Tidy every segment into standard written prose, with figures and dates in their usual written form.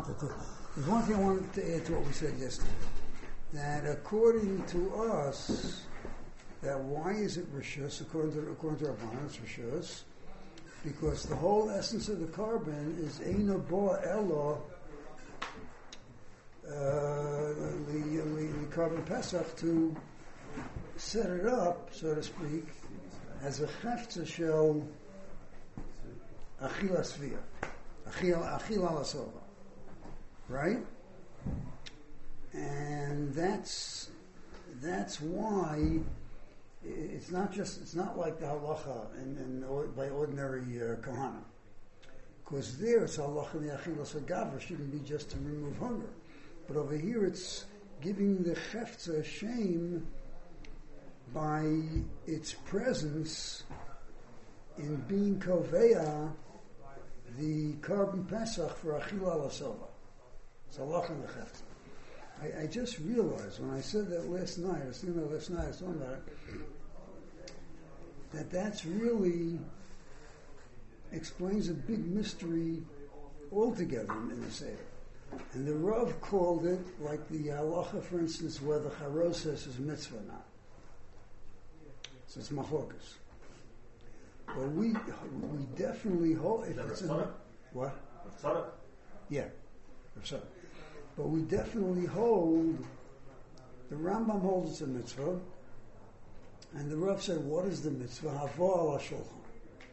wanted to. There's one thing I wanted to add to what we said yesterday. That according to us, that why is it Rishus? According to Rabbanan, it's Rishus. Because the whole essence of the carbon is Eina Bo Elo the carbon Pesach, to set it up, so to speak, as a Chefza Shel Achila Svia. Achila Lasova. Right? And that's why it's not like the halacha by ordinary kahana, because there it's halacha in the achilas hagaver shouldn't be just to remove hunger, but over here it's giving the chefza a shame by its presence in being koveya the carbon pesach for achila lasova. It's halacha in the chefza. I just realized when I said that last night, I was thinking about last night, I was talking about it, that's really explains a big mystery altogether in the Seder. And the Rav called it like the halacha, for instance, where the charoses is mitzvah or not. So it's machlokas. But we definitely hold if it's in what? Yeah, Rav. But we definitely hold, the Rambam holds it's a mitzvah, and the Rav said, what is the mitzvah? Havo ala shulchan.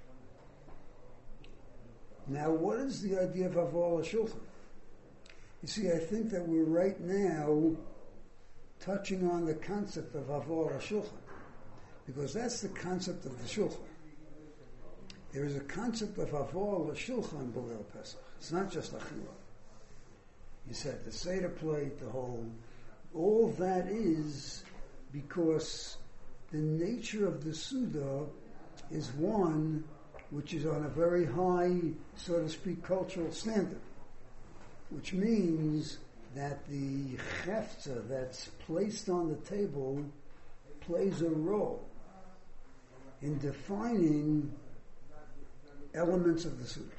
Now, what is the idea of havo ala shulchan? You see, I think that we're right now touching on the concept of havo ala shulchan, because that's the concept of the shulchan. There is a concept of havo ala shulchan b'leil Pesach. It's not just achila. You said the Seder plate, the whole, all that is because the nature of the Suda is one which is on a very high, so to speak, cultural standard, which means that the chefza that's placed on the table plays a role in defining elements of the Suda.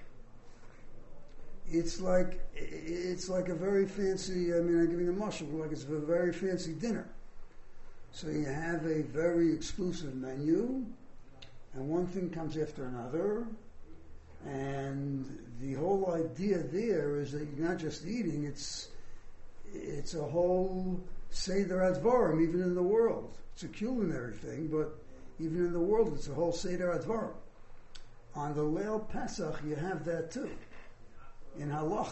It's like a very fancy, I'm giving a mashal, like it's a very fancy dinner. So you have a very exclusive menu, and one thing comes after another, and the whole idea there is that you're not just eating, it's a whole Seder Advarim, even in the world. It's a culinary thing, but even in the world, it's a whole Seder Advarim. On the Leil Pesach, you have that too. In halacha,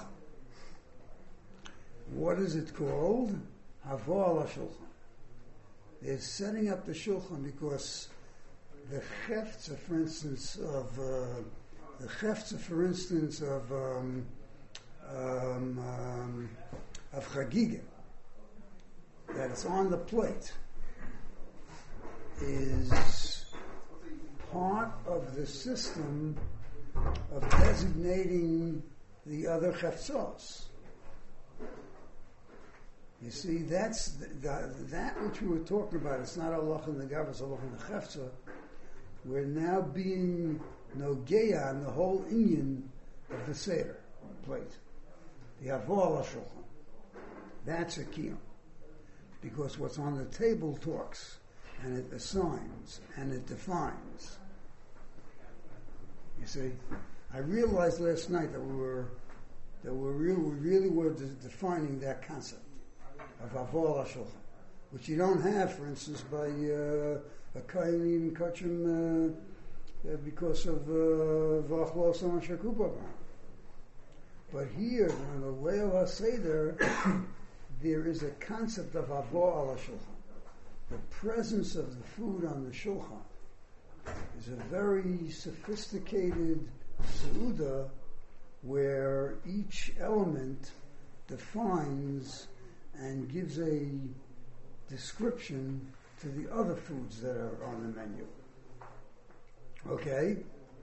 what is it called? Havo ala shulchan. They're setting up the shulchan because the chefza, for instance, of chagiga, that it's on the plate, is part of the system of designating the other cheftzos. You see, that's that which we were talking about. It's not halacha in the gav, it's halacha in the cheftzah. We're now being nogeya on the whole inyan of the seder plate. The havo ala shulchan. That's a kiyum. Because what's on the table talks, and it assigns, and it defines. You see? I realized last night that we really were defining that concept of havo ala shulchan, which you don't have, for instance, by a kain eating kachim because of v'achlo sama shakupa. But here, on the Leil HaSeder, there is a concept of havo ala shulchan. The presence of the food on the shulchan is a very sophisticated Seuda where each element defines and gives a description to the other foods that are on the menu. Okay?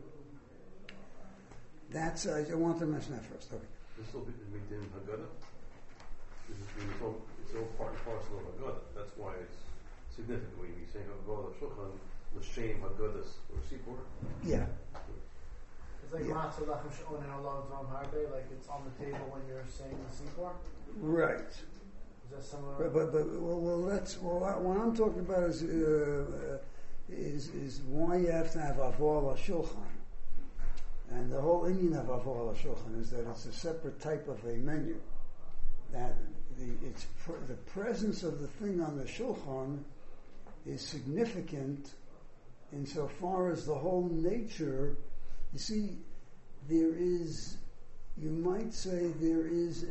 That's, I want to mention that first. Okay. This will be in Haggadah. It's all part and parcel of Haggadah. That's why it's significant when you say Haggadah Shulchan, L'Shem Haggadahs or Sipur. Yeah. It's like Yeah. matzah lechem she'onin alav dvam harbe, like it's on the table when you're saying the sipor. Right. Is that similar? What I'm talking about is why you have to have avol shulchan, and the whole Indian of avol shulchan is that it's a separate type of a menu. That the presence of the thing on the shulchan is significant insofar as the whole nature. You see, there is, you might say, there is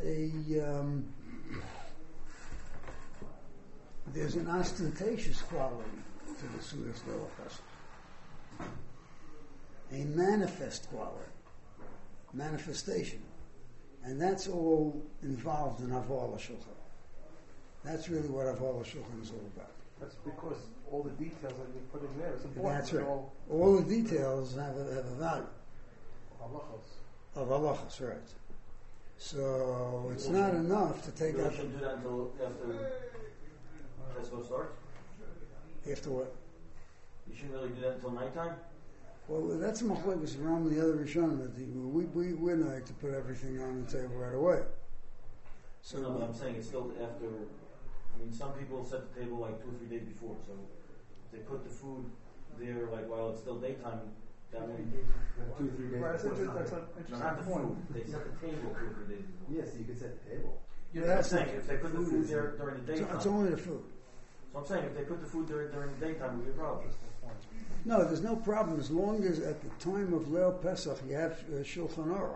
there's an ostentatious quality to the Sudas Leil Pesach, a manifest quality, manifestation, and that's all involved in Havol HaShulchan. That's really what Havol HaShulchan is all about. That's because all the details that you put in there is important. That's right. All the details have a value. Halachos. Of halachas, right. So it's not enough to take You out shouldn't do that until after Pesach starts? after what? You shouldn't really do that until nighttime? Well, that's a machlokes around the other Rishonim. We're not like to put everything on the table right away. So No, but I'm saying it's still after. I mean, some people set the table like 2 or 3 days before, so if they put the food there like while it's still daytime, that way. 2 or 3 days. Right, before that's it's an not- interesting Not the point. food. They set the table 2 or 3 days before. Yes, you could set the table. Yeah, Yeah, I'm that's saying it. if they put the food there during the daytime. it's only the food. So I'm saying if they put the food there during the daytime, it would be a problem. No, there's no problem as long as at the time of Leil Pesach you have Shulchan Aruch.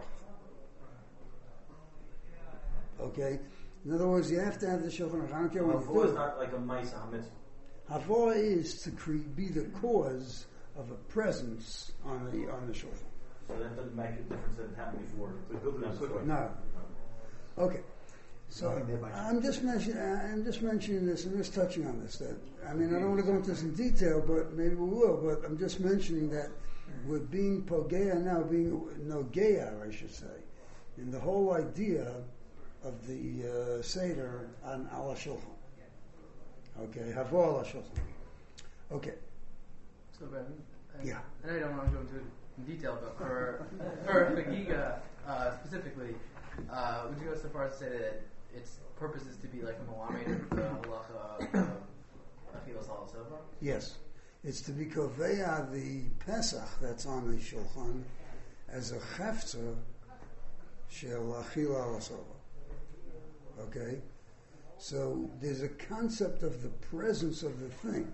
Okay? In other words, you have to have the Shulchan Aruch. I don't care what you Havor is do. not like a Maisa HaMitzvah. Havor is to be the cause of a presence on the Shulchan. So that doesn't make a difference that it happened before. They built it in That's Sukkot. No. Okay. So Nothing there by I'm just mentioning this and just touching on this. That I mean, I don't want to go into this in detail, but maybe we will. But I'm just mentioning that we're being pogea now, being nogea, I should say, in the whole idea of the Seder on Al HaShulchan. Okay, Havor Al HaShulchan. Okay, So, Ben, Yeah. I know you don't want to go into it in detail, but for Chagiga specifically, would you go so far as to say that its purpose is to be like a Malamed, the halacha of Achilas HaSova? yes, it's to be koveya the Pesach that's on the Shulchan as a chefza shel Achila Al HaSova. Okay? So there's a concept of the presence of the thing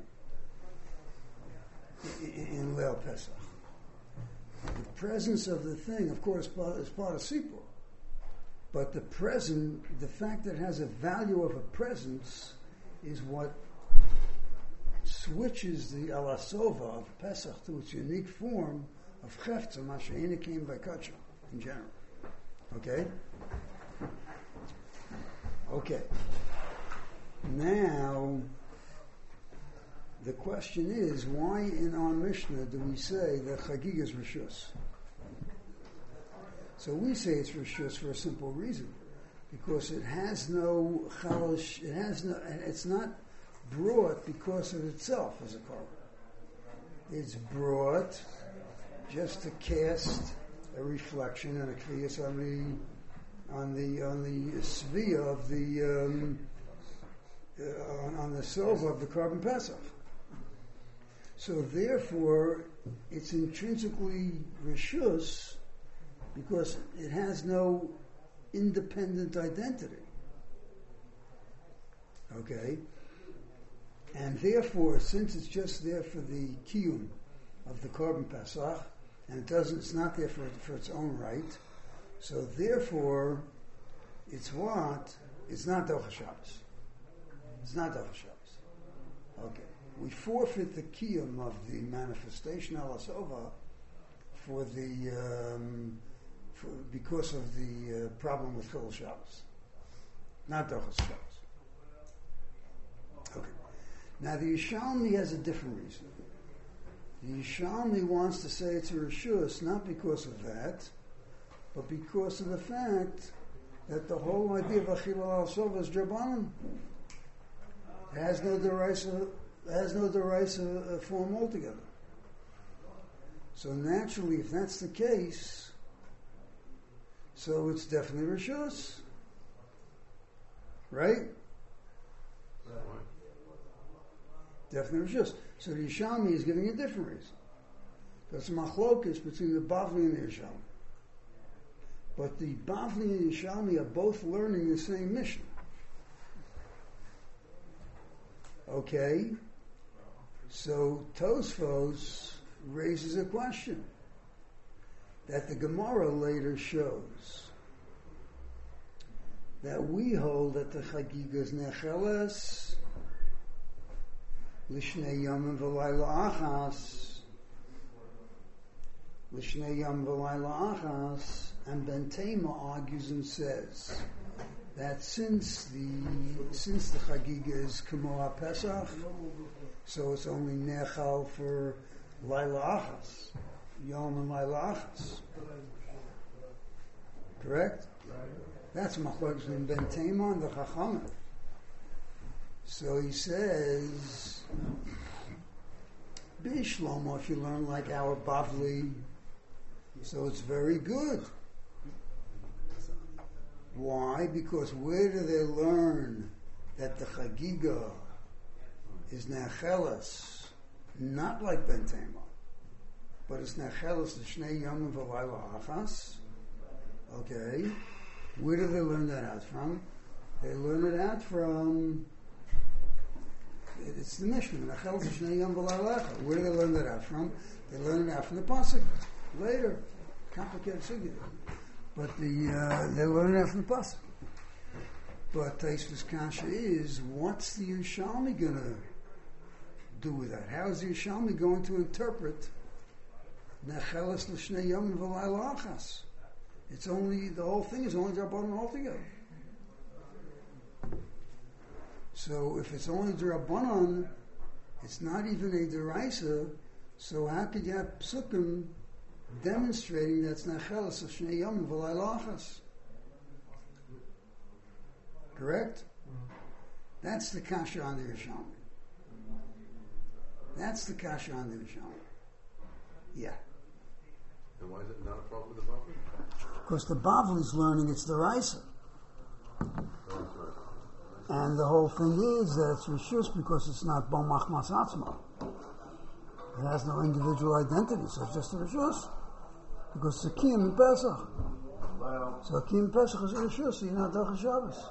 in Leil Pesach. The presence of the thing, of course, is part of Sipur. But the fact that it has a value of a presence is what switches the Alasova of Pesach to its unique form of Chefza, Masha'ina came by Kacha, in general. Okay? Okay. Now, the question is, why in our Mishnah do we say that Chagig is Rishus? So we say it's Rishus for a simple reason. Because it has no chalash, it's not brought because of itself as a korban. It's brought just to cast a reflection and a kriyas on the svia of the on the silver of the korban Pesach. So therefore, it's intrinsically rishus because it has no independent identity. Okay? And therefore, since it's just there for the kiyum of the korban Pesach, and it's not there for its own right, so therefore, it's what? It's not Docha Shabbos. It's not Docha Shabbos. Okay. We forfeit the kiyum of the manifestation al asova for because of the problem with Chil Shabbos. Not Dochas Shabbos. Okay. Now the Yishalmi has a different reason. The Yishalmi wants to say it's a Rishus not because of that, but because of the fact that the whole idea of Achil al Sova is Drabanan. It has no derisive form altogether. So naturally, if that's the case, so it's definitely Rishus. Right? Definitely Rishus. So the Yishami is giving a different reason. That's a machlokes between the Bavli and the Yishami. But the Bavli and the Yishami are both learning the same Mishnah. Okay? So Tosfos raises a question that the Gemara later shows. That we hold that the Chagiga is Necheles Lishnei Yomim V'Layla Achas Lishnei Yomim V'Layla Achas, and Ben Tema argues and says that since the Chagiga is Kamo HaPesach, so it's only Nechal for Layla Achas, Yom and Layla Achas. Correct? That's machlokes in Ben Tema and the Chachamim. So he says, Bishlomo, if you learn like our Bavli, so it's very good. Why? Because where do they learn that the Chagiga is Necheles, not like Ben Tema, but it's Necheles L'Shnei Yomim V'Layla Achas? Okay. Where do they learn that out from? They learn it out from, it's the Mishnah, Necheles L'Shnei Yomim V'Layla Achas. Where do they learn that out from? They learn it out from the Pasuk. Later. Complicated sugya. But they learn it out from the Pasuk. But Tosfos Kasha is, what's the Yerushalmi going to do with that? How is the Yerushalmi going to interpret Necheles L'Shnei Yomim V'Layla Achas? It's only, the whole thing is only D'Rabbanan altogether. So if it's only D'Rabbanan, it's not even a D'Oraisa, so how could you have Psukim demonstrating that's Necheles L'Shnei Yomim V'Layla Achas? Correct? That's the kasha on the Yerushalmi. That's the kasha on the Yerushalmi. Yeah. And why is it not a problem with the Bavli? Because the Bavli is learning it's the Raisa. And the whole thing is that it's Rishus because it's not Bo Machmas Atzma. It has no individual identity, so it's just a Rishus. Because it's a Kiyum in Pesach. So a Kiyum in Pesach is a Rishus, so you're not Docha Shabbos.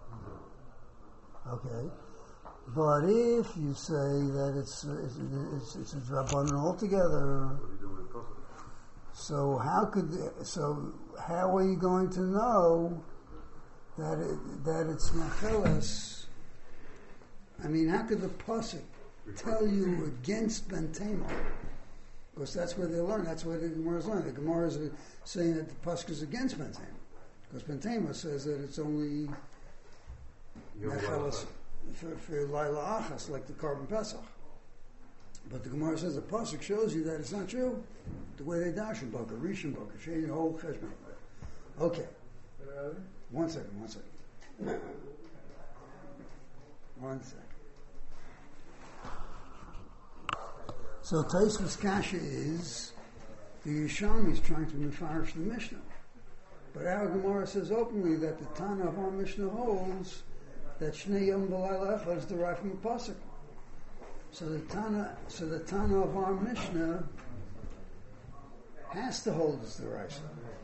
Okay. But if you say that it's a D'Rabbanan altogether, so how are you going to know that it's Necheles? I mean, how could the pasuk tell you against Ben Tema? Because that's where they learn. That's where the Gemara is learning. The Gemara is saying that the pasuk is against Ben Tema, because Ben Tema says that it's only Necheles for Layla Achas, like the Korban Pesach. But the Gemara says the pasuk shows you that it's not true. The way they dash in Boker, Rishon Boker, Shei the whole Cheshbon. Okay. One second. So Tosfos Kasha is the Yerushalmi is trying to mefarish the Mishnah, but our Gemara says openly that the Tana of our Mishnah holds that Shnei Yom V'Layla Echad is derived from the pasuk. So the Tana of our Mishnah has to hold as the Raisa.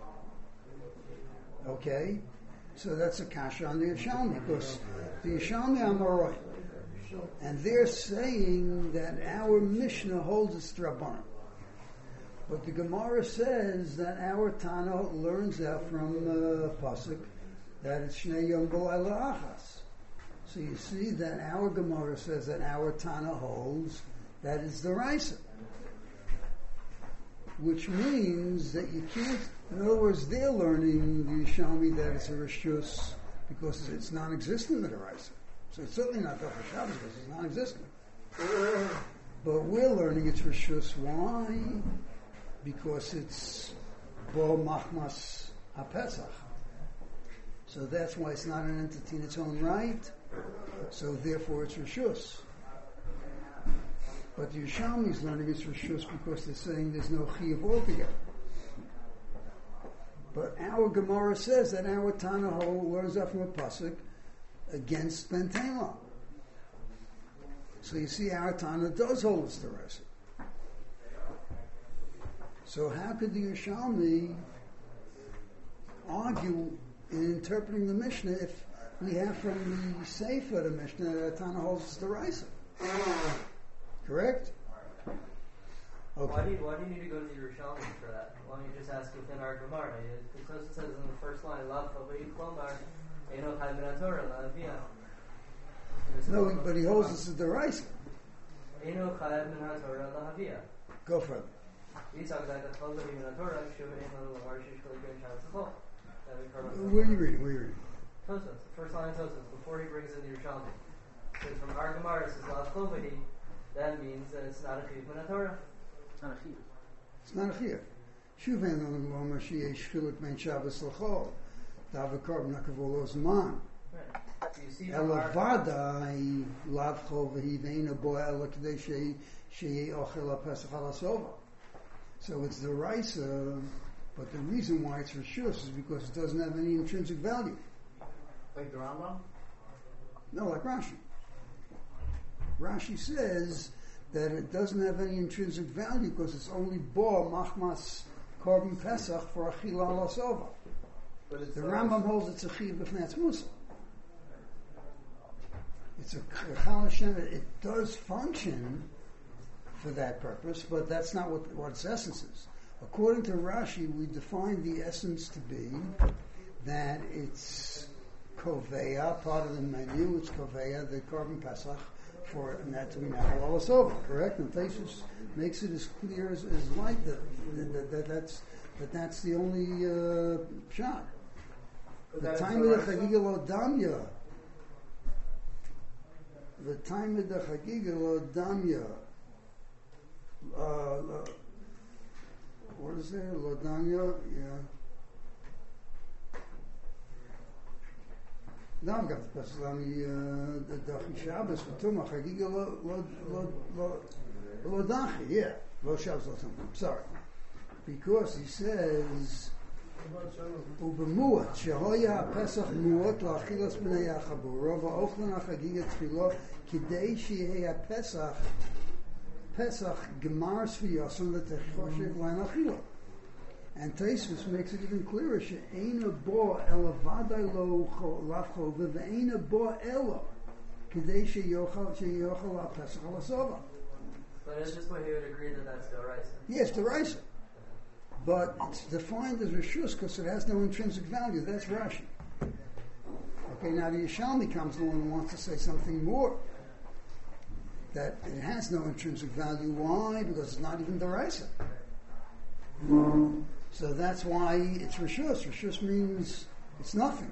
Okay? So that's a kasha on the Yerushalmi, because the Yerushalmi are Amorai. And they're saying that our Mishnah holds its D'Rabbanan. But the Gemara says that our Tana learns out from Pasuk that it's Shnei Yom V'Layla Achas. So you see that our Gemara says that our Tana holds that it's the Raisa. Which means that you can't, in other words, they're learning the Yerushalmi that it's a Rishus because it's non-existent in the Raisa. So it's certainly not Docha Shabbos because it's non-existent. But we're learning it's Rishus. Why? Because it's Bo Machmas HaPesach. So that's why it's not an entity in its own right. So therefore it's Rishus. But the Yerushalmi is learning it's Rishus because they're saying there's no Chiyuv altogether. But our Gemara says that our Tana learns that from a pasuk against Ben Tamar. So you see, our Tana does hold us the rest. So how could the Yerushalmi argue in interpreting the Mishnah if we have from the Sefer the Mishnah that Tana holds us the Raisa? Correct? Okay. Why do you need to go to the Yerushalmi for that? Why don't you just ask within our Gemara? The Tosfos says in the first line, Lav Chavei Klomar Eino Chai Min HaTorah La'avia. No, but he holds us the Raisa. Eino Chai Min HaTorah La'avia. Go further. Where are you reading? Tosfos, first line of Tosfos, before he brings in the Yerushalmi. So from our Gemara, it says Lav Chavei. That means that it's not a chiyuv min haTorah. It's not a chiyuv. Shuven l'mar sheyesh chiluk ben Shabbos l'chol. Davakar b'nakavol ozman. Elavada lav chol v'hi ve'ina bo ela k'dei sheyei ochel ha'pesach halasova. So it's the Raisa, but the reason why it's Rishus is because it doesn't have any intrinsic value. Like the Rambam? No, like Rashi. Rashi says that it doesn't have any intrinsic value because it's only bo machmas korban pesach for achila lasova. The Rambam holds it's a chiv b'fnei musa. It's a chal Hashem. It does function for that purpose, but that's not what its essence is. According to Rashi, we define the essence to be that it's koveya, part of the menu. It's koveya, the korban pesach. For and that to be now over, correct? And Taisus makes it as clear as light that's the only shot. The time of the Chagiga Lo Damya. The time of the Chagiga Lo Damya. What is there? Lo Damya, yeah. Now I've got the Paslami, the Dachi Shabbos, Fatuma, Chagiga Lo Dachi, yeah. Lo Shabbos, Lo Tumah. Sorry. Because he says, Ubemuat, Shehoya HaPesach Muot La'achilas B'nei HaChabur, Rova Ochlan HaChagiga Tfilo, Kidei Shehei HaPesach, Pesach Gemar Sviyosim L'Techoshev L'Ain Achila. And Taisus makes it even clearer. She'eina bo elavadai lo lavcho ve'eina bo elo k'dei sheyochal ha'pesach halasova. But at this point, he would agree that that's D'oraisa. Yes, D'oraisa. But it's defined as Rishus because it has no intrinsic value. That's Rashi. Okay, now the Yerushalmi comes along and wants to say something more. That it has no intrinsic value. Why? Because it's not even D'oraisa. So that's why it's Rishus. Rishus means it's nothing.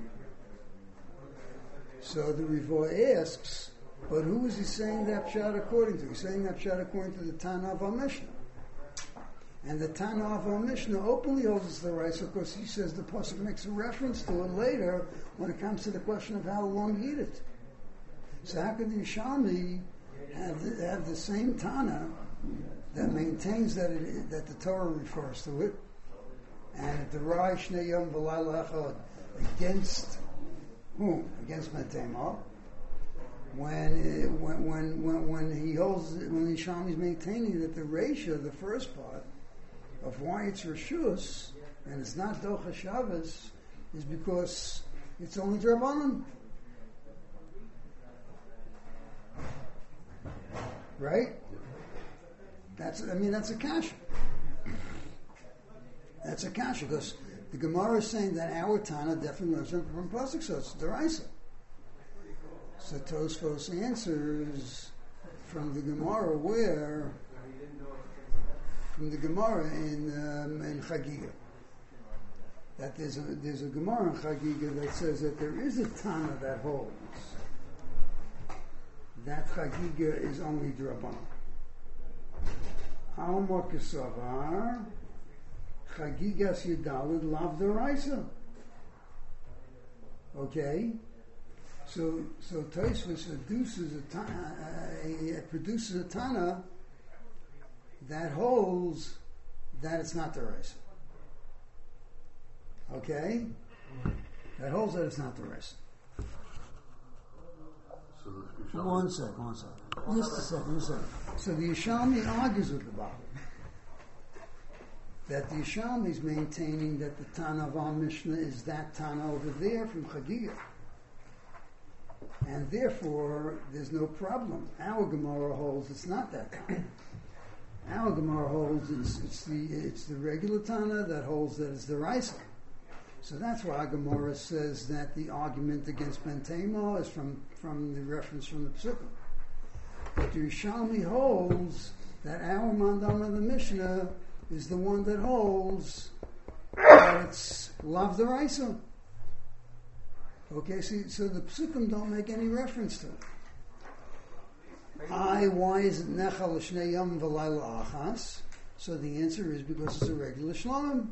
So the Rivo asks, but who is he saying that pshat according to? He's saying that pshat according to the Tana of our Mishnah. And the Tana of our Mishnah openly holds us the Raisa because he says the pasuk makes a reference to it later when it comes to the question of how long to eat it. So how could the Yerushalmi have the same Tana that maintains that the Torah refers to it, and the Rai Shnei Yom V'Layla Echad against whom? Against Metemah. When he holds, when the Yerushalmi is maintaining that the ratio, the first part of why it's Rishus and it's not Docha Shabbos is because it's only Drabanan. Right? That's a kasha. That's a kasha because the Gemara is saying that our Tana definitely learns from pasuk, so it's D'oraisa. So Tosfos answers from the Gemara where? From the Gemara in Chagiga. That there's a Gemara in Chagiga that says that there is a Tana that holds that Chagiga is only D'Rabbanan. Almar Kesavar Chagigas Yedalid Lav D'Oraisa. Okay, so Tosfos produces a Tana that holds that it's not deraisa. Okay? That holds that it's not deraisa. So the Yerushalmi- One sec. Just a second. So the Yerushalmi argues with the Bavli. That the Yerushalmi is maintaining that the Tana of our Mishnah is that Tana over there from Chagiga. And therefore, there's no problem. Our Gemara holds it's not that Tana. Our Gemara holds it's the regular Tana that holds that it's the Raisa. So that's why Gemara says that the argument against Ben Tamar is from the reference from the Psukim. But the Yerushalmi holds that our mandam of the Mishnah is the one that holds that it's Lav D'Oraisa. Okay, so the Psukim don't make any reference to it. Why is it Nechal L'Shnei Yom V'Layla Achas? So the answer is because it's a regular Shlomim.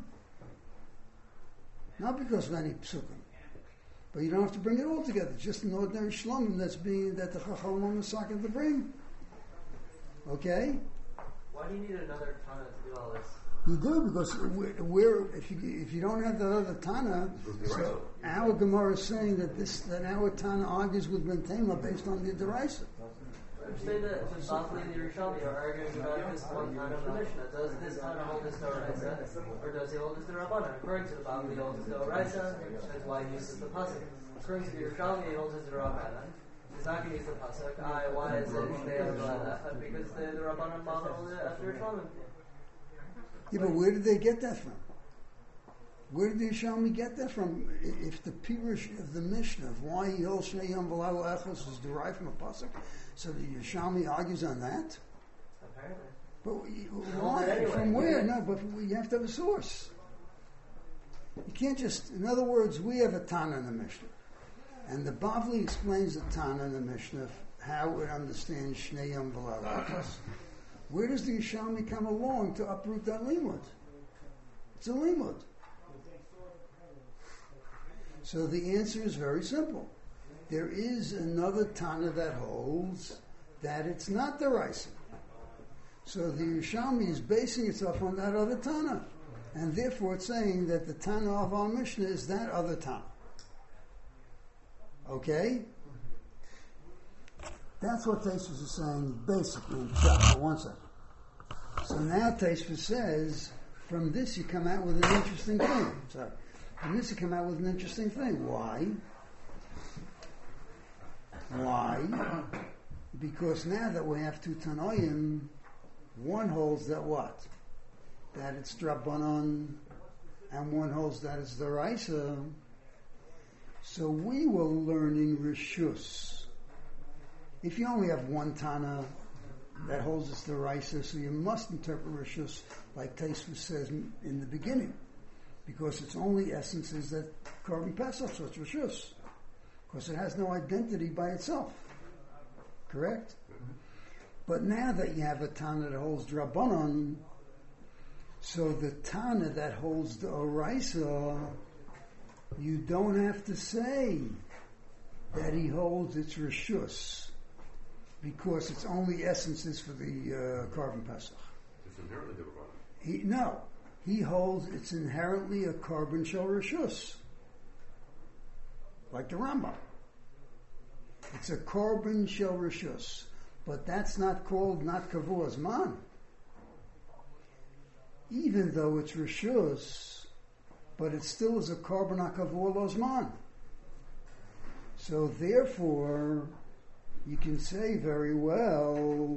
Not because of any psukim. But you don't have to bring it all together. It's just an ordinary shlomim that the Chachamim is talking to bring. Okay? Why do you need another Tana to do all this? You do, because if you don't have that other Tana, so our Gemara is saying that our Tana argues with Ben Tamar based on the Deraisa. I'm saying that the Bavli and the Yerushalmi are arguing about this one Tana of the Mishnah. Does this Tana hold this D'Oraisa, or does he hold this D'Rabbanan? According to the Bavli, he holds this D'Oraisa, that's why he uses the Pasuk. According to the Yerushalmi, he holds this D'Rabbanan. He's not going to use the Pasuk. Why is it Shnei Yom? Because the Rabbanan model after Yerushalmi. Yeah, but where did they get that from? Where did the Yerushalmi get that from? If the Pirush of the Mishnah of why he holds Shnei Yom V'Layla Echos is derived from a pasuk, so the Yerushalmi argues on that. Apparently. But why? Anyway. From where? No, but you have to have a source. You can't just. In other words, we have a Tana in the Mishnah, and the Bavli explains the Tana in the Mishnah how it understands Shnei Yom V'Layla Echos. Where does the Yerushalmi come along to uproot that limud? It's a limud. So the answer is very simple. There is another Tana that holds that it's not the Raisa. So the Yerushalmi is basing itself on that other Tana. And therefore it's saying that the Tana of our Mishnah is that other Tana. Okay? That's what Taisvus is saying basically in chapter 1 second. So now Taisvus says, from this you come out with an interesting thing. From this you come out with an interesting thing. Why? Because now that we have two Tanoim, one holds that what? That it's Drabbanan, and one holds that it's D'Oraisa. So we were learning Rishus. If you only have one Tana that holds it's D'Oraisa, so you must interpret Rishus like Taisvus says in the beginning, because its only essence is that Korban Pesach, so it's Rishus, because it has no identity by itself. Correct? But now that you have a Tana that holds Drabbanan, so the Tana that holds the Oraisa, you don't have to say that he holds its Rishus, because its only essence is for the Korban Pesach. It's inherently D'Rabbanan. He holds it's inherently a Korban Shel Rishus, like the Rambam. It's a Korban Shel Rishus, but that's not called not Kavua Zman. Even though it's Rishus, but it still is a Korban HaKavua Lo Zman. So therefore, you can say very well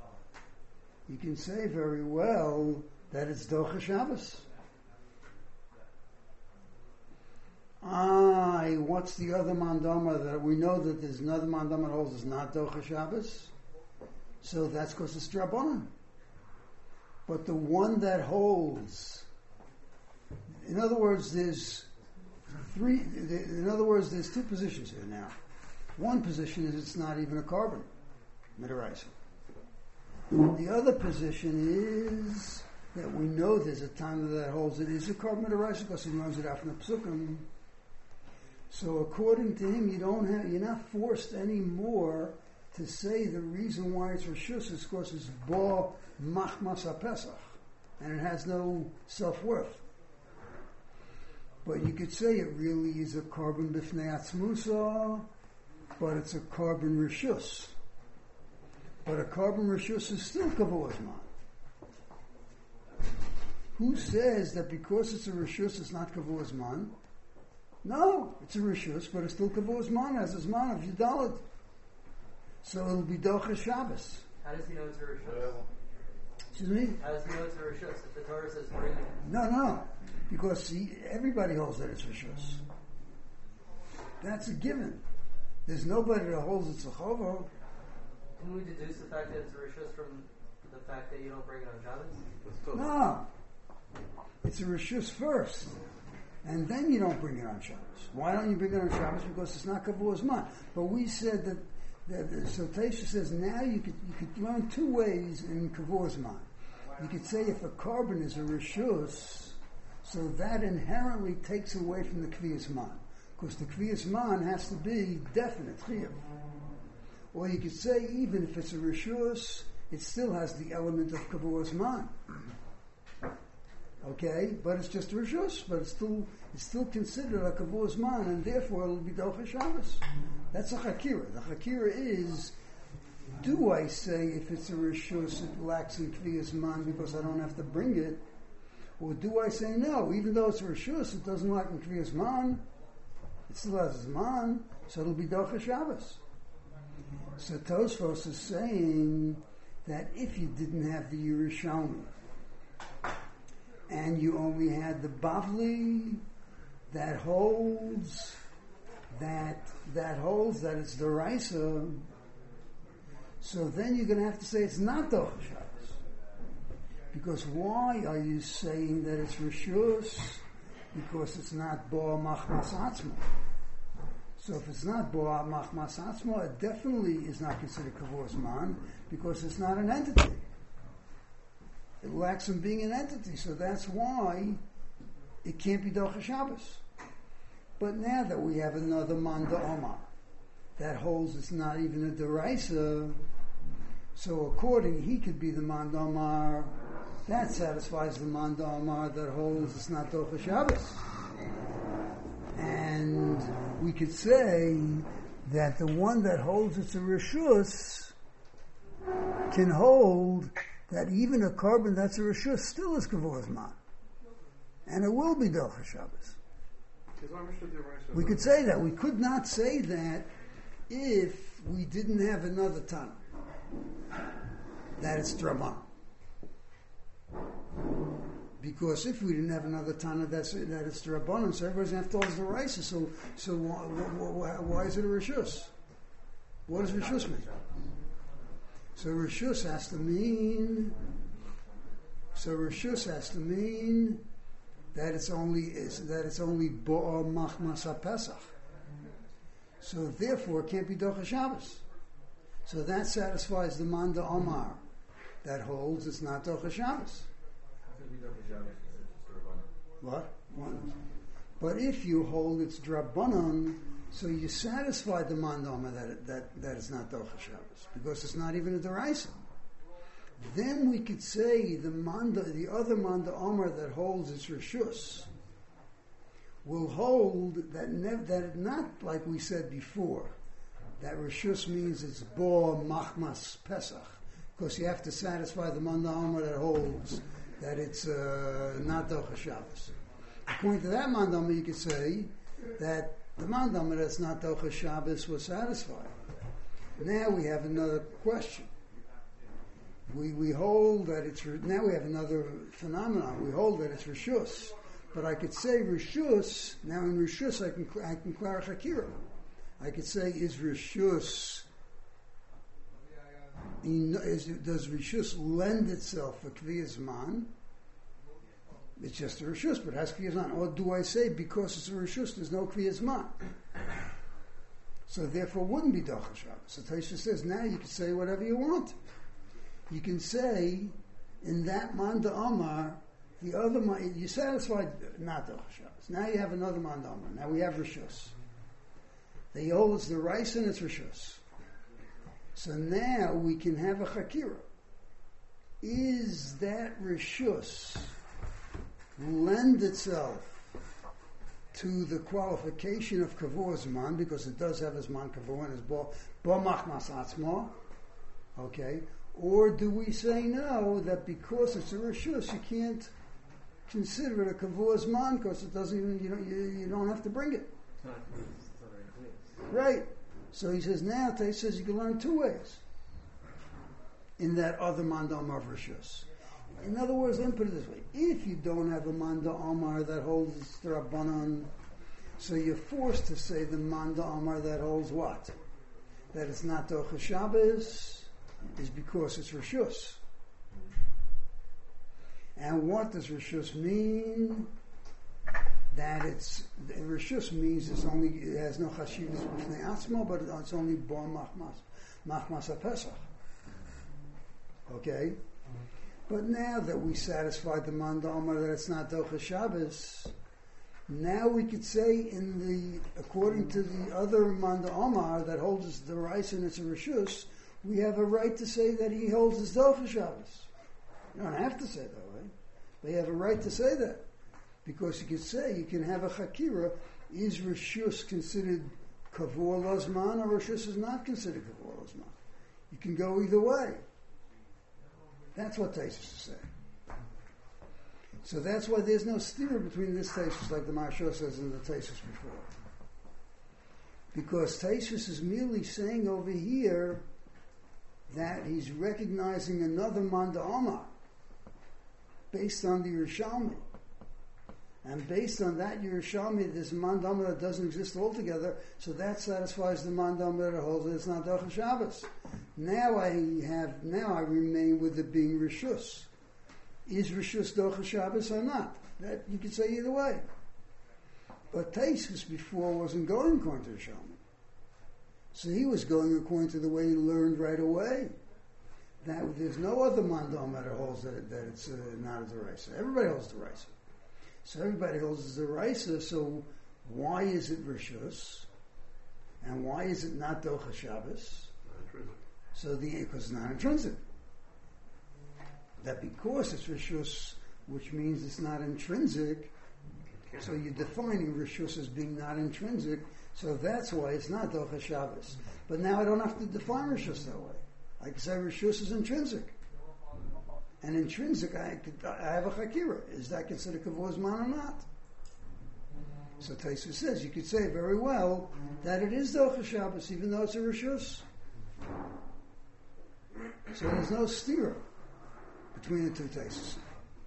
that it's Docha Shabbos. What's the other mandama that we know that there's another mandama that holds is not Docha Shabbos? So that's because it's Drabbanan. But the one that holds, in other words, there's two positions here now. One position is it's not even a Korban, Midaraisa. The other position is that we know there's a Tana that holds it is a Korban Midaraisa because he learns it out from the Psukim. So according to him, you're not forced anymore to say the reason why it's Rishus is because it's Bo Machmas HaPesach, and it has no self-worth. But you could say it really is a carbon Bifnei Atzmusa, but it's a carbon Rishus. But a carbon Rishus is still Kavod Zman. Who says that because it's a Rishus it's not Kavod Zman? No, it's a Rishus, but it's still Kavod Zman as a Zman of Yudalit. So it'll be Docha Shabbos. How does he know it's a Rishus? Excuse me? How does he know it's a Rishus? If the Torah says bring it. No. Because everybody holds that it's Rishus. That's a given. There's nobody that holds it's a Chova. Can we deduce the fact that it's a Rishus from the fact that you don't bring it on Shabbos? No. It's a Rishus first. And then you don't bring it on Shabbos. Why don't you bring it on Shabbos? Because it's not Kavod Zman. But we said that so Taisha says now you could learn two ways in Kavod Zman. You could say if a carbon is a Rishus, so that inherently takes away from the Kviyas Man. Because the Kviyas Man has to be definite, Chiyuv. Or you could say even if it's a Rishus, it still has the element of Kavod Zman. Okay, but it's just a Rishus, but it's still considered a Kavod Zman, and therefore it'll be Docha Shabbos. That's a Chakira. The Chakira is, do I say if it's a Rishus it lacks in Kviyas Man because I don't have to bring it? Or do I say no, even though it's a Rishus, it doesn't lack in Kviyas Man, it still has Zman, so it'll be Docha Shabbos. So Tosfos is saying that if you didn't have the Yerushalmi, and you only had the Bavli that holds that it's the Raisa, so then you're going to have to say it's not Docha Shabbos. Because why are you saying that it's Rishus? Because it's not Bo Machmas Atzma. So if it's not Bo Machmas Atzma, it definitely is not considered Kavod Zman because it's not an entity. It lacks in being an entity, so that's why it can't be Docha Shabbos. But now that we have another Manda Omar that holds it's not even a Deraisa, so according he could be the Manda Omar that satisfies the Manda Omar that holds it's not Docha Shabbos. And we could say that the one that holds it's a Rishus can hold that even a carbon that's a Rishus still is Kavod Zman. And it will be Docha Shabbos. We could say that. We could not say that if we didn't have another Tana. That it's Draman. Because if we didn't have another Tana that it's Drabanan, so everybody's going to have to hold the Raisa. So why is it a Rishus? What does Rishus mean? So Rishus has to mean that it's only Bo'ah Machmas HaPesach. So therefore it can't be Docha Shabbos. So that satisfies the Manda Omar that holds it's not Docha Shabbos. What? But if you hold it's Drabanan, so you satisfy the Manda Omar that it's not Docha Shabbos because it's not even a Deraisa. Then we could say the other Manda Omar that holds its Rishus will hold that not like we said before, that Rishus means it's Bo Machmas Pesach, because you have to satisfy the Manda Omar that holds that it's not Docha Shabbos. According to that Manda Omar, you could say that the Manda Omar that's not Docha Shabbos was satisfied. Now we have another question. We hold that it's, now we have another phenomenon. We hold that it's Rishus. But I could say Rishus, now in Rishus I can clarify Akira. I could say, is Rishus, does Rishus lend itself for Kviyas Man? It's just a Rishus, but it has Kviyas Man. Or do I say, because it's a Rishus, there's no Kviyas Man? So therefore it wouldn't be Docha Shabbos. So Taisha says, now you can say whatever you want. You can say, in that Manda Omar, the other you satisfied not Docha Shabbos. Now you have another Manda Omar. Now we have Rishus. They hold it's the rice and it's Rishus. So now we can have a chakira. Is that rishus lend itself to the qualification of kavur zman, because it does have a zman kavur and is bo machmas atzma, okay? Or do we say no, that because it's a rishus you can't consider it a kavur zman because it doesn't even, you don't have to bring it. Right. So he says now Tais says you can learn two ways in that other manda amar of rishus. In other words, let me put it this way: if you don't have a manda amar that holds the rabbanon, so you're forced to say the manda amar that holds what? That it's not docha Shabbos is because it's rishus. And what does rishus mean? That rishus means it has no chashivas b'fnei atzma, but it's only bar machmas ha-pesach. Okay? But now that we satisfied the manda amar that it's not docha Shabbos, now we could say according to the other manda amar that holds the rice and it's a rishus, we have a right to say that he holds his docha Shabbos. You don't have to say it that way, but you have a right to say that. Because you could say, you can have a chakira, is rishus considered kavur lazman, or rishus is not considered kavur lazman? You can go either way. That's what Taisus is saying. So that's why there's no stira between this Taisus, like the Maharsha says, and the Taisus before. Because Taisus is merely saying over here that he's recognizing another manda amar based on the Yerushalmi. And based on that Yerushalmi, this manda amar that doesn't exist altogether, so that satisfies the manda amar that holds that it's not docha Shabbos. Now I remain with it being rishus. Is rishus docha Shabbos or not? That you could say either way. But Taisus before wasn't going according to Yerushalmi, so he was going according to the way he learned right away. That there's no other manda amar that holds that it's not a deraisa. Everybody holds deraisa. So everybody holds the Raisa, so why is it Rishus? And why is it not Docha Shabbos? So because it's not intrinsic. That because it's Rishus, which means it's not intrinsic, so you're defining Rishus as being not intrinsic, so that's why it's not Docha Shabbos. But now I don't have to define Rishus that way. I can say Rishus is intrinsic. And intrinsic, I have a chakira. Is that considered kavur zman or not? So Taisus says you could say very well that it is docha Shabbos, even though it's a rishus. So there's no stira between the two Taisus.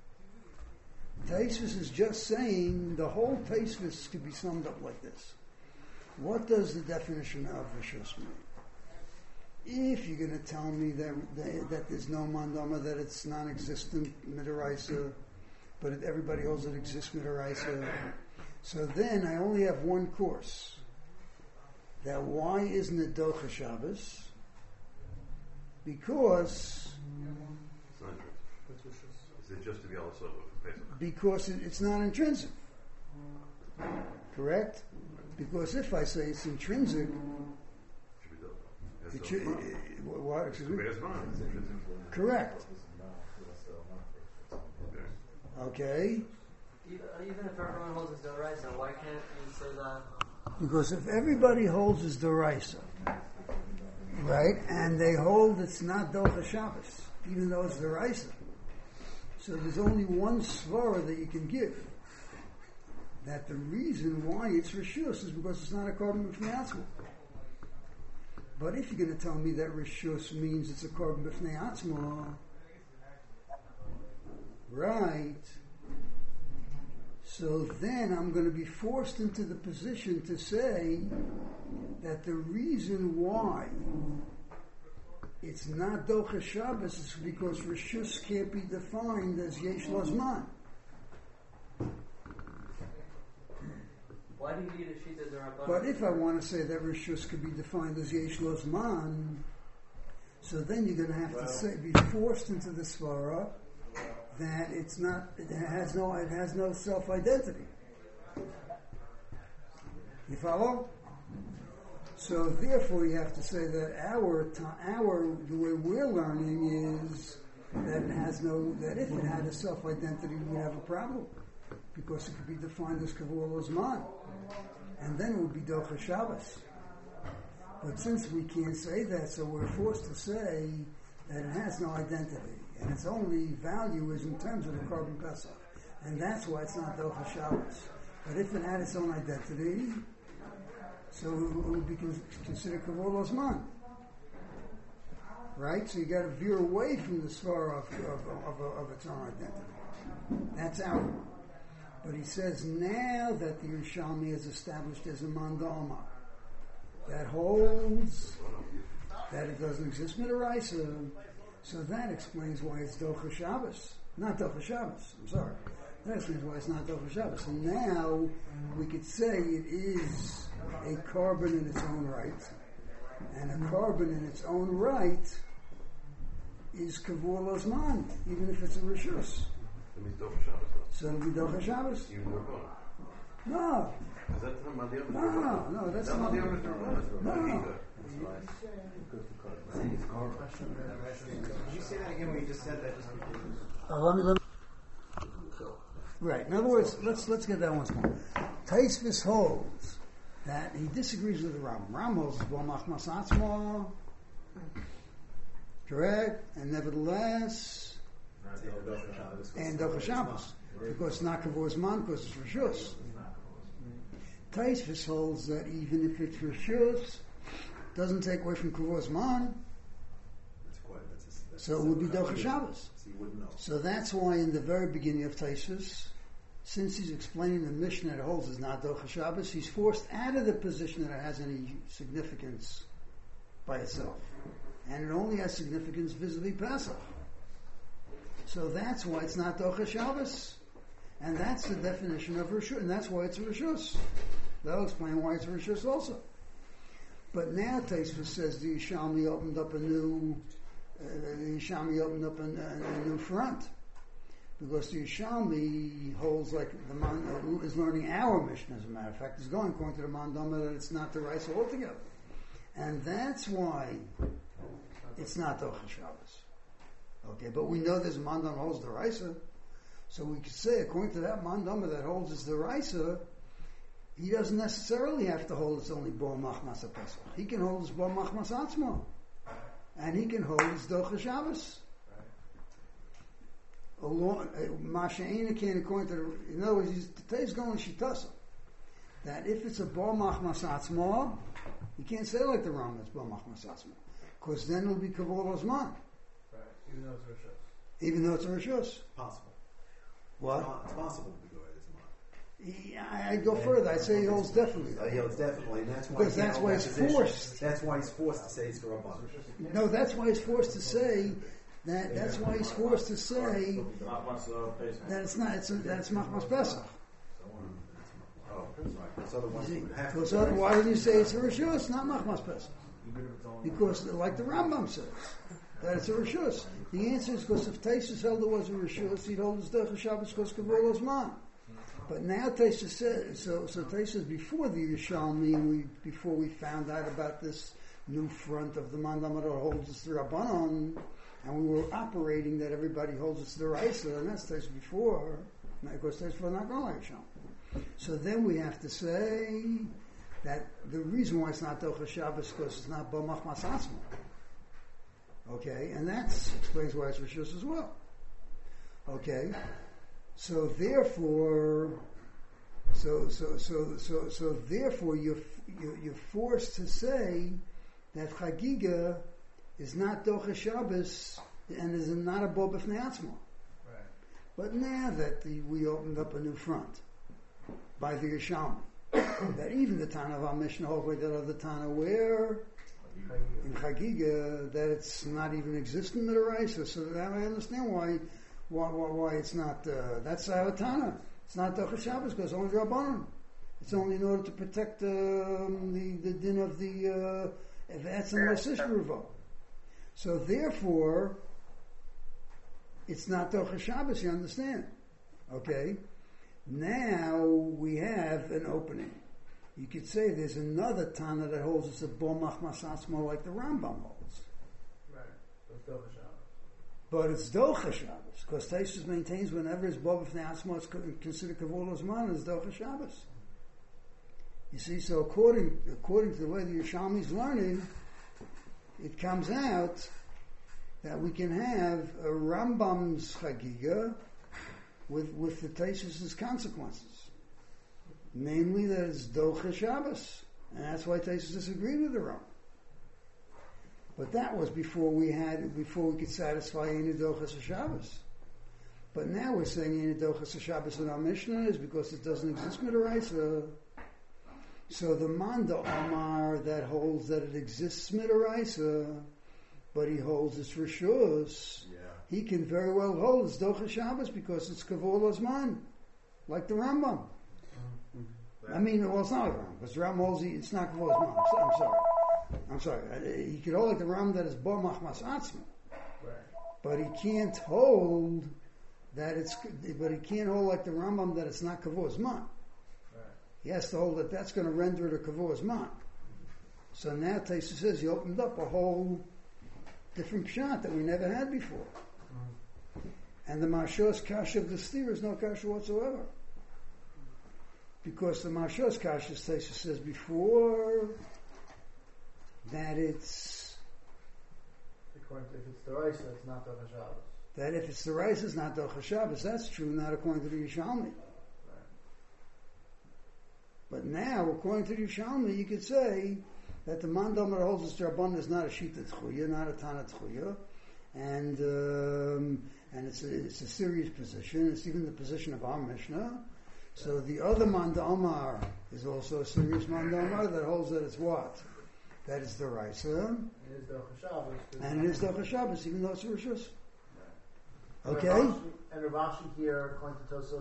Taisus is just saying the whole Taisus could be summed up like this: what does the definition of rishus mean? If you're going to tell me that there's no mandama, that it's non-existent midaraisa, but everybody holds it exists midaraisa, so then I only have one course. That why isn't it docha Shabbos? Because it's not intrinsic. Is it just to be also Pesach? Because it's not intrinsic. Correct? Because if I say it's intrinsic, it should, what? Excuse me? Correct. Okay. Even if everyone holds his doraisa, why can't you say that? Because if everybody holds his doraisa, right, and they hold it's not docha Shabbos, even though it's doraisa, so there's only one svara that you can give. That the reason why it's rishus is because it's not a carbon b'fnei atzma. But if you're going to tell me that rishus means it's a carbon b'fnei atzma, right? So then I'm going to be forced into the position to say that the reason why it's not docha Shabbos is because rishus can't be defined as yesh lazman. Why do you need a shita d'Rabbanan? But if I want to say that rishus could be defined as yesh lazman, so then you're going to have to be forced into the svara that it's not. It has no self-identity. You follow? So therefore, you have to say that the way we're learning is that it has that if it had a self-identity, we would have a problem. Because it could be defined as Kavul Zman. And then it would be Docha Shabbos. But since we can't say that, so we're forced to say that it has no identity. And its only value is in terms of the Korban Pesach. And that's why it's not Docha Shabbos. But if it had its own identity, so it would be considered Kavol Zman. Right? So you got to veer away from the svara of its own identity. That's our one. But he says now that the Yerushalmi is established as a Mandalma, that holds that it doesn't exist Midaraisa, so that explains why it's Docha Shabbos. Not Docha Shabbos, I'm sorry. That explains why it's not Docha Shabbos. And now we could say it is a carbon in its own right. And a carbon in its own right is Kavur Lazman, even if it's a Rishus. That means Docha Shabbos. So it'll be Docha Shabbos? You were wrong. No. Is that the Madhyam? No, that's not. Madhyam is No. Did you say that again when you just said that? Just Let me. Right. In other words, let's get that once more. Taisvis holds that he disagrees with the Ram. Ram holds Bo Machmas Atzma, correct, and nevertheless, and Docha Shabbos, because it's not Kavur Zman, because it's Rishus. Taisvis holds that even if it's Rishus, doesn't take away from Kavur Zman. So it would be Docha Shabbos. So you wouldn't know. So that's why in the very beginning of Taisvis, since he's explaining the Mishnah that holds is not Docha Shabbos, he's forced out of the position that it has any significance by itself. And it only has significance vis-a-vis Pesach. So that's why it's not Docha Shabbos. And that's the definition of Rishus, and that's why it's a Rishus. That'll explain why it's a Rishus also. But now Taisvis says the Yishalmi opened up a new front, because the Yishalmi holds like the man is learning our Mishnah. As a matter of fact, is going according to the Mandama that it's not the Raisa altogether, and that's why it's not Docha Shabbos. Okay, but we know this Mandama holds the Raisa, so we could say according to that Mandama that holds is the Raisa, he doesn't necessarily have to hold it's only Bo Machmas Pesach. He can hold his Bo Machmas Atzma. And he can hold his Docha Shabbos. Masha'ina can, according to in other words, today's going Shitasa. That if it's a Bo Machmas Atzma, you can't say like the Ram, it's Bo Machmas Atzma. Because then it'll be Kavol Zman. Right, even though it's Rishus. Even though it's a Rishus. Possible. What? It's possible to go as I'd go further. I'd say he holds definitely. He holds definitely, and that's why because that's why he's forced. That's why he's forced to say it's the Rabban. No, that's why he's forced to say that. That's why he's forced to say that it's not. That's Machmas Pesach. Oh, right. So the ones who would have to. So why did you say it's a Rishus? It's not Machmas Pesach. Because, like the Rambam says, that it's a Rishus. The answer is because if Taisus held it was a Rishus, he'd hold his Docha Shabbos because Kavol Zman. But now Taisus says, so Taisus before the Yerushalmi, before we found out about this new front of the Mandam that holds us the Rabbanon, and we were operating that everybody holds us the Raisa, and that's Taisus before. Now, of course, Taisus was not going like Yerushalmi. So then we have to say that the reason why it's not Docha Shabbos is because it's not Bo Machmas Atzma. Okay, and that explains why it's Rishus as well. Okay. So therefore, therefore, you're forced to say that Chagiga is not Docha Shabbos and is not a Bo B'fnei Atzma. Right. But now that we opened up a new front by the Yerushalmi, that even the Tana of our Mishnah, hopefully that other Tana where in Chagiga that it's not even existent Midaraisa, so that I understand why it's not, that's Savatana. It's not Docha Shabbos because it's only Rabbanon. It's only in order to protect the din of the Etzem Rasish Ruvo. So therefore, it's not Docha Shabbos, you understand? Okay? Now we have an opening. You could say there's another Tana that holds it's a bo machmas atzmo like the Rambam holds. Right. It's Docha Shabbos. But it's Docha Shabbos, because Taisus maintains whenever it's bo b'fnei atzmo, it's considered kavul zman as Docha Shabbos. You see, so according to the way the Yerushalmi's learning, it comes out that we can have a Rambam's Chagiga with the Taisus' consequences. Namely that it's Docha Shabbos. And that's why Taisus disagreed with the Rambam. But that was before we could satisfy any Docha Shabbos. But now we're saying any Docha Shabbos in our Mishnah is because it doesn't exist Midaraisa. So the Manda Omar that holds that it exists Midaraisa, but he holds it's Rishus, he can very well hold it's Docha Shabbos because it's Kavol Azman, like the Rambam. I mean, well, it's not like the Rambam, because the Rambam holds it's not Kavol Azman. I'm sorry. He could hold like the Rambam that is Bo Machmas Atzma. But he can't hold that but he can't hold like the Rambam that it's not Kavol Azman. He has to hold that that's going to render it a kavod zman. So now Taisa says he opened up a whole different pshat that we never had before. And the Mashos kasha of the steer is no kasha whatsoever. Because the Mashos kasha, Taisa says before, that it's... According to if it's the Raisa, it's not Docha Shabbos. That if it's the Raisa, it's not Docha Shabbos. That's true, not according to the Yerushalmi. But now, according to the Yerushalmi, you could say that the Mandam that holds this Rabban is not a Shita Tchuya, not a Tana Tchuya, and it's a serious position. It's even the position of our Mishnah. So the other Manda Omar is also a serious Manda Omar that holds that it's what? That it's the Raisa. It is Docha Shabbos. And it is Docha Shabbos, even though it's a Rishus. Okay? And Ravashi here, according to Tosos.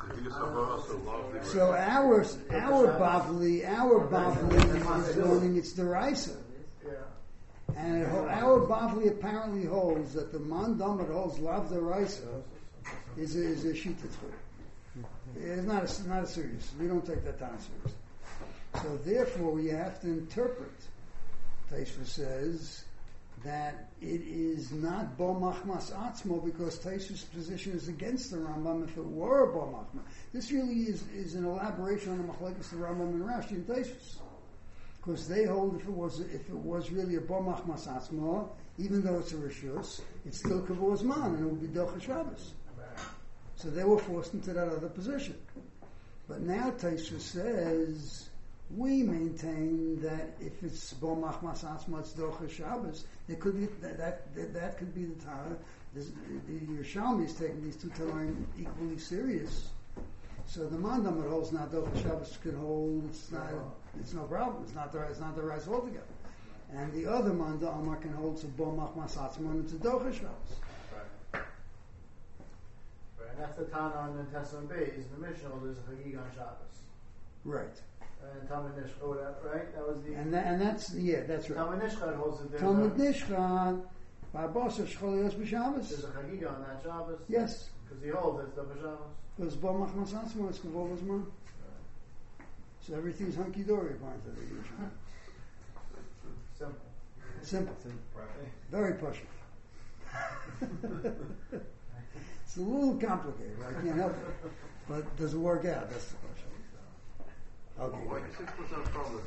So our Bavli is learning it's the Raisa. Yeah. And our Bavli apparently holds that the Mandam that holds Lav the Raisa is a Shita Tzur. It's not a serious. We don't take that down seriously. So therefore we have to interpret. Taisva says that it is not Bo Machmas Atzmo because Taisva's position is against the Rambam. If it were a Bo Machmas, this really is an elaboration on the Machlekes the Rambam and Rashi and Taisvas, because they hold if it was really a Bo Machmas Atzmo, even though it's a Rishus, it's still Kavod Zman and it would be Docha Shabbos. So they were forced into that other position. But now Taisva says, we maintain that if it's Bo Machmas Atzma, it's Docha Shabbos. It could be that could be the time. The Yerushalmi is taking these two Tanaim equally serious. So the Mandam that holds not Docha Shabbos can hold. It's no problem. It's not the rise altogether. And the other Mandam Amar can hold to Bo Machmas Atzma and it's a Docha Shabbos. And that's the Tana on the Testament Beis. In the Mishnah, there's a Chagig on Shabbos. Right. And Talmud Nishchad, right? That was the... And that's right. Talmud Nishchad holds it there. Talmud Nishchad, Barbos of Shcholios B'Shabbos. There's a Chagig on that Shabbos. Yes. Because he holds it's the Shabbos. Because Bo Machmas Atzma is Kavol Zman. So everything's hunky-dory according to the Yerushalmi. Simple. Very pushing. It's a little complicated. I can't help it. But does it work out? That's the question. Okay. Why do you 6% problem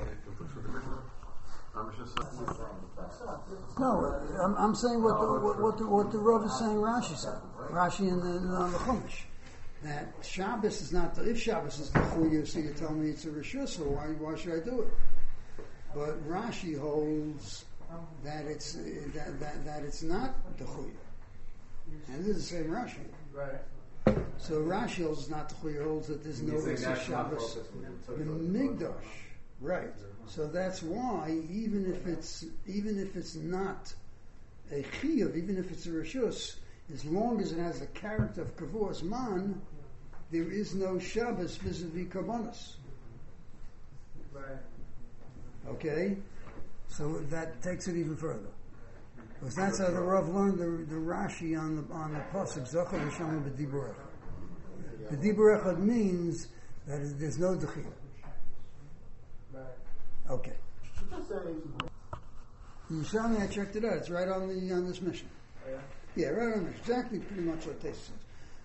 No, I'm saying what the Rav is saying. Rashi said. Rashi in the Chumash that Shabbos is not. If Shabbos is the Chuya, so you tell me it's a Rishus, so why should I do it? But Rashi holds that it's not the Chuya. And this is the same Rashi. Right. So Rashi holds not the Chuya, holds that there's no Issa Shabbos in Migdash. Right. So that's why even if it's not a Chiyuv, even if it's a Rishus, as long as it has the character of Kavod Zman, there is no Shabbos vis-a-vis Karbonos. Right. Okay? So that takes it even further. Because that's how the Rav learned the Rashi on the pasuk Zachar V'Shama B'Dibur Echad. B'Dibur Echad means that there's no Dechiyah. Okay. Yerushalmi, I checked it out. It's right on this mission. Oh, yeah? Yeah, right on this. Exactly, pretty much what they says.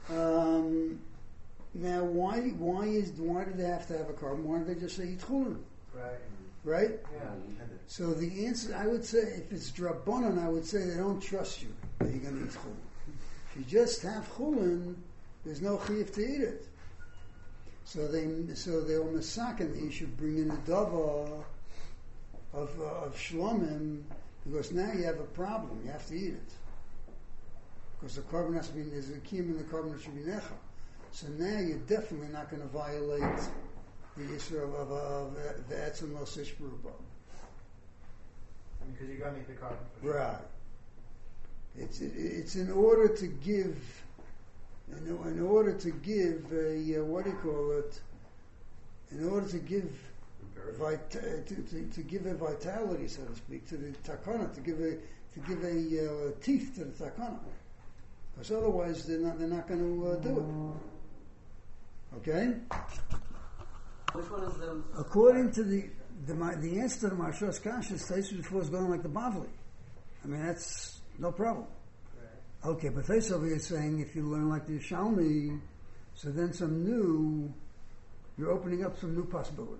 Now, why do they have to have a carbon? Why don't they just say Yitchulin? Right. Right? Yeah. So the answer, I would say, if it's Drabanan, I would say they don't trust you that you're going to eat Chulin. If you just have Chulin, there's no chiyuv to eat it. So they'll masakin that you should bring in a dava of shlomim, because now you have a problem. You have to eat it. Because the carbon has to be, there's a kiyum in the carbon that should be necha. So now you're definitely not going to violate the issue of the etzem lo sishberuba. Because you're gonna need the carbon. Right. It's in order to give, in order to give a what do you call it? In order to give to give a vitality, so to speak, to the takana, to give a teeth to the takana, because otherwise they're not going to do it. Okay. Which one is the? According to the answer to the Marsha's Kasha, Taisha before is going like the Bavli. I mean, that's no problem. Right. Okay, but Taisha is saying if you learn like the Yishalmi, so then you're opening up some new possibilities.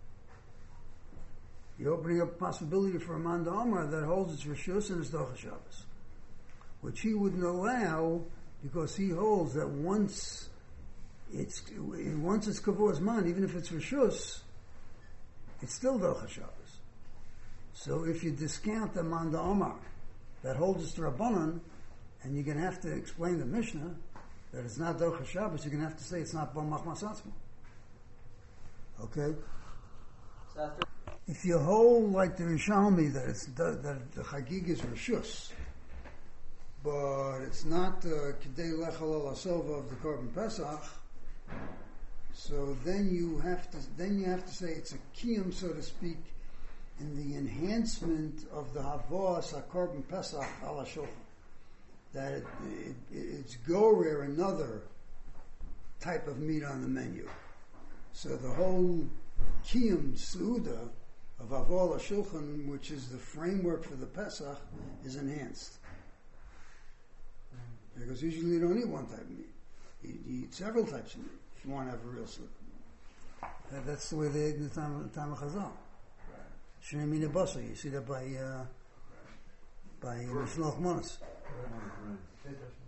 You're opening up a possibility for a Manda Omar that holds its Rishus and its Docha Shabbos, which he wouldn't allow because he holds that once it's Kavur's man, even if it's Rishus, it's still Docha Shabbos. So if you discount the Manda Omar that holds its Rabbanan, and you're going to have to explain the Mishnah that it's not Docha Shabbos, you're going to have to say it's not Bomach Masatzma. Okay? So after If you hold like the Rishalmi that the Chagig is Rishus, but it's not Kidei Lechal Al Asova of the Korban Pesach, so then you have to say it's a kiyum, so to speak, in the enhancement of the Havos HaKorban Pesach Al HaShulchan. That it's gorer, another type of meat on the menu. So the whole kiyum Suda of Avol HaShulchan, which is the framework for the Pesach, is enhanced. Because usually you don't eat one type of meat. You eat several types of meat if you want to have a real soup. That's the way they ate in the time of Chazal. Shnei Mina Basar, you see that by Mishloach Manos. Right.